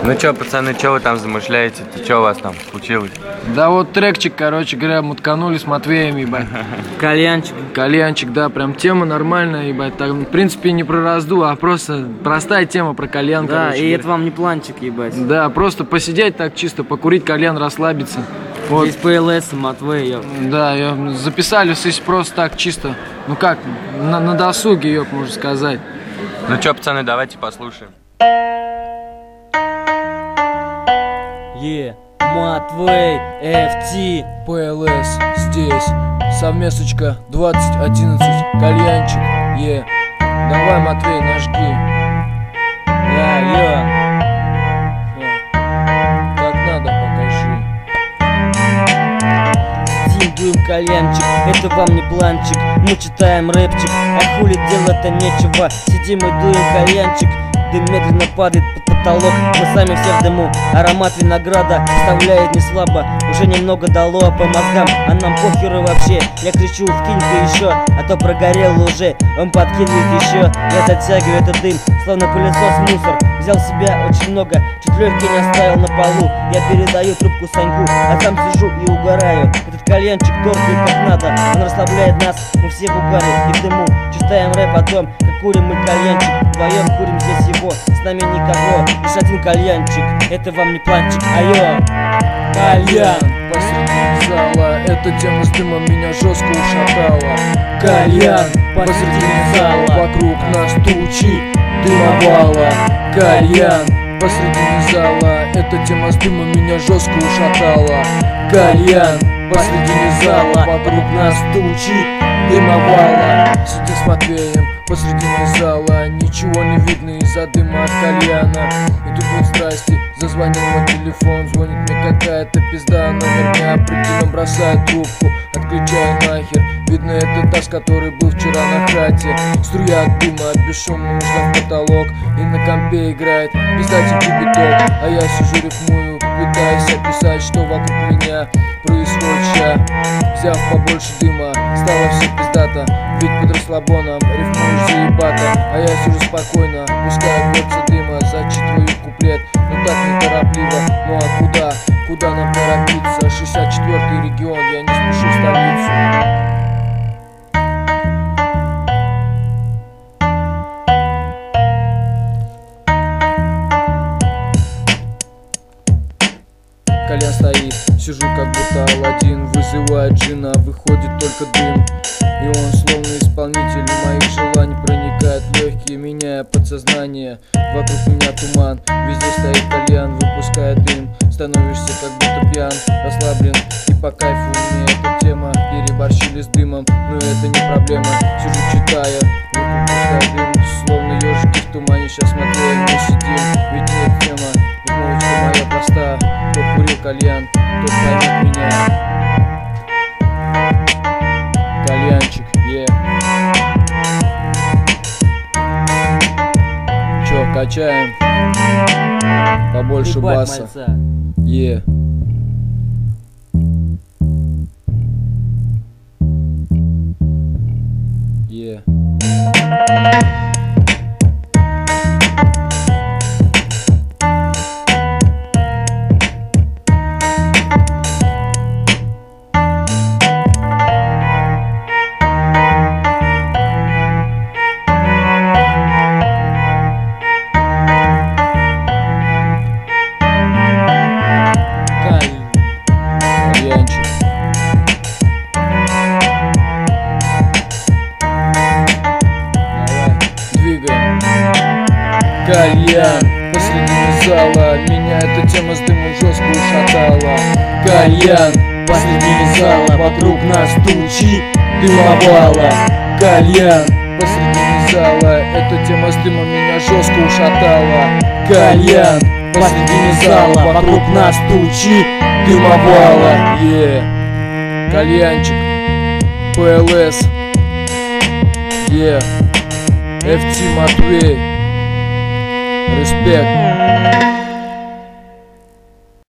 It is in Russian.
Ну чё, пацаны, чё вы там замышляете? Чё у вас там случилось? Да вот трекчик, короче говоря, мутканули с Матвеем, ебать. Кальянчик. Кальянчик, да, прям тема нормальная, ебать. Так, в принципе, не про разду, а просто простая тема про кальян, Да, короче, и говоря. это вам не планчик, ебать. Да, просто посидеть так чисто, покурить кальян, расслабиться. Вот. Здесь ПЛС, Матвей, ёп. Да, записали здесь просто так чисто, ну как, на досуге, ёп, можно сказать. Ну чё, пацаны, давайте послушаем. Матвей, FT, ПЛС здесь, совместочка 2011, кальянчик, Давай, Матвей, нажги. Как надо, покажи. Дуем кальянчик, это вам не планчик. Мы читаем рэпчик, а хули делать-то нечего. Сидим и дуем кальянчик, дым медленно падает под потолок. Мы сами все в дыму, аромат винограда вставляет не слабо. Уже немного дало по мозгам, а нам похеру вообще. Я кричу, вкинь-ка еще, а то прогорел уже. Он подкидывает еще, я затягиваю этот дым, словно пылесос мусор. Взял в себя очень много, чуть легкий не оставил на полу. Я передаю трубку Саньку, а сам сижу и угораю. Этот кальянчик торкает как надо, он расслабляет нас. Мы все в угаре и в дыму, читаем рэп о том, как курим мы кальянчик. Вдвоем курим здесь его, с нами никого, лишь один кальянчик. Это вам не планчик, кальян. Посреди зала, эта тема с дымом меня жестко ушатала. Кальян посреди зала, вокруг нас тучи дымовала. Кальян посреди зала, эта тема с дымом меня жестко ушатала. Кальян посреди зала, вокруг нас тучи дымовала. Сидим с Матвеем посредине зала, ничего не видно из-за дыма от кальяна. И тут вот здрасте, зазвонил мой телефон, звонит мне какая-то пизда, номер не определен, бросает трубку, отключаю нахер. Видно, это та, с которой был вчера на хате. Струя от дыма, бесшумно ушла в потолок, и на компе играет пиздатенький биток. А я сижу, рифмую, пытаюсь описать, что вокруг меня происходит ща. Взяв побольше дыма, стало все пиздато, ведь под расслабоном рифмуешь заебато. А я сижу спокойно, пускаю кольца дыма, зачитываю куплет, но так неторопливо. Ну а куда? Куда нам торопиться? 64-й регион, я не спешу в столицу. Кальян стоит, сижу как будто Аладдин, вызывает джина, выходит только дым. И он словно исполнитель моих желаний проникает в легкие, меняя подсознание. Вокруг меня туман, везде стоит кальян, выпускает дым. Становишься как будто пьян, расслаблен и по кайфу. Мне эта тема переборщили с дымом, но это не проблема. Сижу, читаю, вокруг пускаю дым, словно ежики в тумане. Сейчас смотрю, мы сидим, ведь нет тема. И мовочка моя проста, кто курил кальян, тот поймет меня. Кальянчик, Чё, качаем? Побольше Ебать, баса. мальца. Кальянчик. Давай, двигаем. Кальян посреди зала, меня эта тема с дымом жестко ушатала. Кальян посреди зала, вокруг нас тучи дымовала. Кальян посреди зала, эта тема с дымом меня жестко ушатала. Кальян посреди зала, вокруг нас тучи дымовала. Кальянчик, ПЛС, FT Матвей, респект.